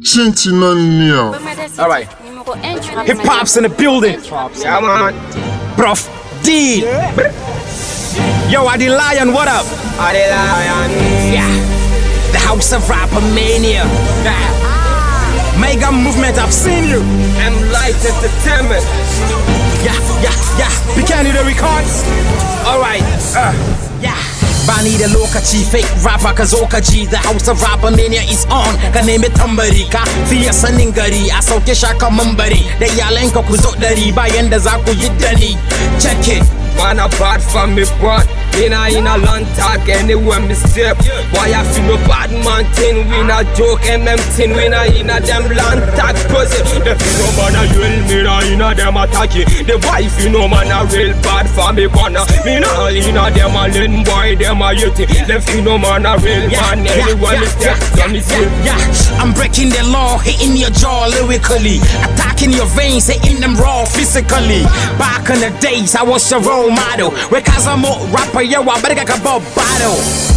Alright. Hip hop's in the building. Yeah, man. Prof D. Yo, Adi Lion, what up? Adi Lion. Yeah. The House of Rapper Mania. Mega movement, I've seen you. M Light Entertainment. Yeah. Bikani the records. Alright. Yeah. Bani da lokaci fake rapper ka zo ka ji. The House of Rapper Mania is on. Ka nemi tambari ka fiye sanin gari. A sauke shaka mambari da iyalanka ku zo dari bayan da za ku yi dani. Check it. Man a bad from me born. In a long talk anywhere me step. Why I feel no bad man thing. We not joke thing. We not in a them long talk person. The feel no man a real. Me not in a them attacking. The wife you know man a real bad from me corner. Me not in a them a lean boy. Them a yeti. The feel no man a real man. Anywhere me step. I'm breaking the law, hitting your jaw lyrically, attacking your veins, hitting them raw physically. Back in the days, I was your role model. Because I'm a rapper, yo, I better get a bottle.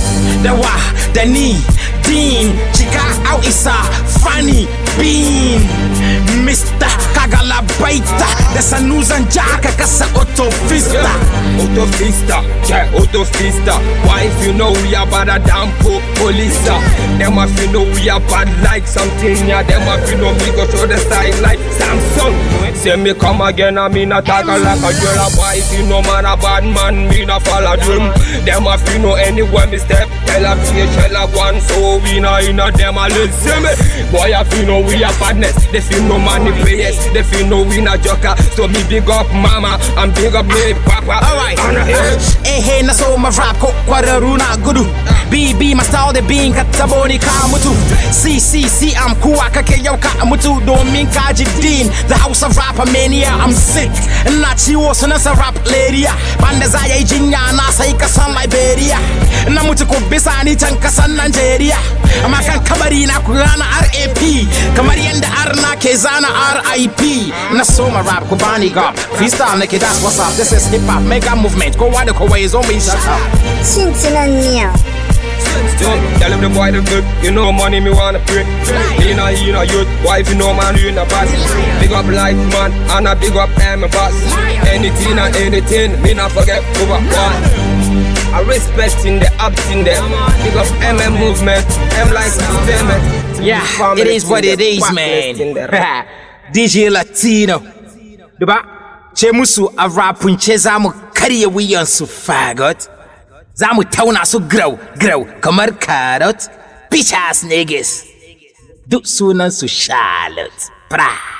The knee, Dean, Chica out is a funny bean. Mr. Kagala Baita, there's a news and jack, Kasa Autofista. Autofista, yeah, Autofista. Why if you know we are bad at damn police? Them if you know we are bad like something, yeah. Them if you know me go show the side like Samsung. Say me come again, I mean attack like a girl. Why if you know man a bad man, me not follow them. Them if you know anywhere me step, tell a play, tell a one, so we not in a them a listen me. Boy if you know we are badness, they feel no money players, they feel no we not joker. So me big up mama, and big up me papa. Alright. Hey, na so my rap ko kwararuna gudu. BB my style the being kataboni kamutu. CCC I'm kuwa kake yau ka mutu domin kaji din. The House of Rapper Mania I'm sick. Na ciwo sunan sa rap lady. Banda za yayi jinya na sai kasan Liberia. Na mutu ko bisa ni can kasan Nigeria. Amma kan kabari na ku rana RAP. Kamar yanda arna ke zana RIP. Na so my rap ko bani gap. Freestyle nake that's what's up. This is hip hop mega movement. Go wide the way is on me shut up. Tell him the boy the good, you know money me wanna pray. You know youth, wife you know man you in the past. Big up life man, and a big up M boss. Anything and anything, me not forget over one. I respect in the ups in there. Big up MM movement, M like entertainment. Yeah, it is what it is, man. DJ Latino. Duba, Chemusu a rapun chezamu kariya wiyan su fagot. Zamu tauna su grow kamar carrot. Bitch ass niggas. Duk sunan su Charlotte. Pra.